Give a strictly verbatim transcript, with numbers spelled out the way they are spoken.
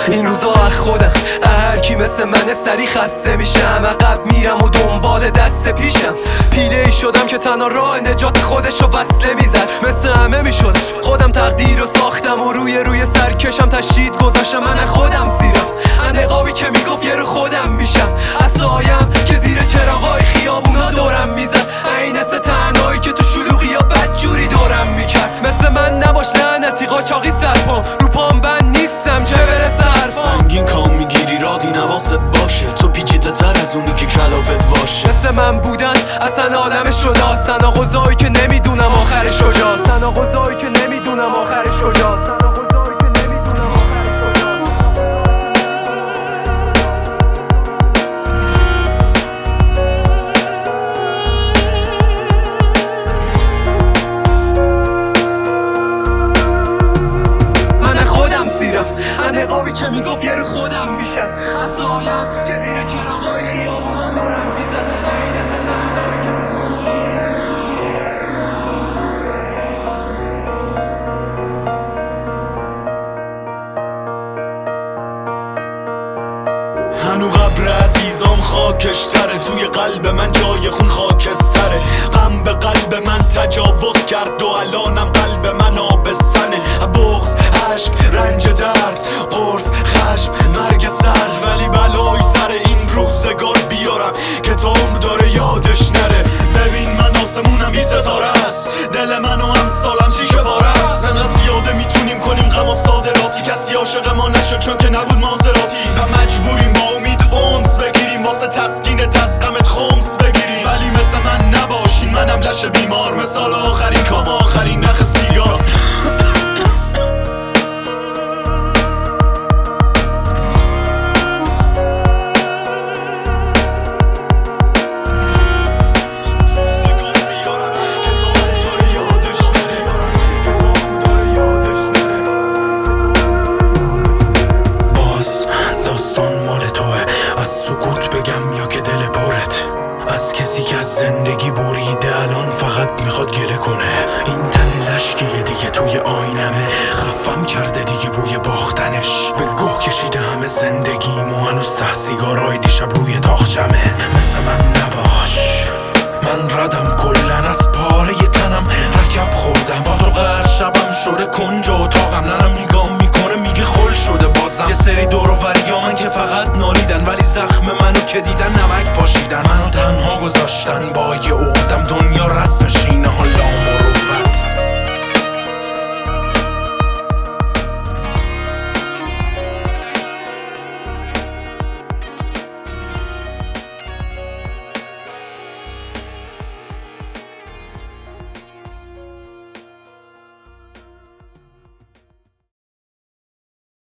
این روزا از خودم هر کی مثل من سری خسته میشم، عقب میرم و دنبال دست پیشم. پیله ای شدم که تنها راه نجات خودش رو وصله میزد، مثل همه میشدم خودم تقدیر رو ساختم و روی روی سرکشم تشدید گذاشتم. من خودم زیرم نقابی که میگفت یه رو خودم میشم، عصایم که زیر چراغای خیابونا دورم میزد، عینس تنهایی که تو شلوغی یا بدجوری دورم میکرد. مثل من نباش لعنتی قاچاقی سرپام، رو پام بند نیستم چه برسه حرفام. سنگین کام میگیری رادی نواست باشه، تو پیچیده تر از اونی که کلافت واشه. مثل من بودن اصلا عالم شده، تناقضایی که نمیدونم آخرش کجاست، تناقضایی که نمیدونم آخرش کجاست. نقابی که میگفت یه رو خودم میشم، عصایم که زیر چراغای خیابونا دورم میزد، عینس تنهایی که تو هنو قبر عزیزام خاکشتره، توی قلب من جای خون خاکستره. غم به قلب من تجاوز کرد و الانم قلب من آبستنه. بغض، عشق، رنج، درد، قرص، خشم، مرگ سرد، ولی بلایی سر این روزگار بیارم که تا عمر داره یادش نره. ببین من آسمونم بی ستاره است، دل من و امثالم تیکه پاره است. انقدر زیاده میتونیم کنیم غم و صادراتی، کسی عاشق ما نشد چون که نبود مازراتی، و مجبوریم با امید اونس بگیریم واسه تسکین غمت خمس بگیریم. ولی مثل من نباشین، منم لشه بیمار، مثال آخرین کام آخرین نخ سیگار. سکوت بگم یا که دل پرت از کسی که از زندگی بریده الان فقط میخواد گله کنه. این تن لشکیه دیگه توی آینمه، خفم کرده دیگه بوی باختنش. به گوه کشیده همه زندگیم و هنوز ته سیگارای دیشب روی تاخچمه. مثل من نباش، من ردم کلن از پاره تنم، رکب خوردم با تو قهر شبم شده کنج اتاقم. ننم نگاه میکنه میگه خل شده بازم. یه سری دور و وریا من که فقط نالیدن، ولی زخم منو که دیدن نمک پاشیدن. منو تنها گذاشتن با یه عقدم، دنیا رسمش اینه حالا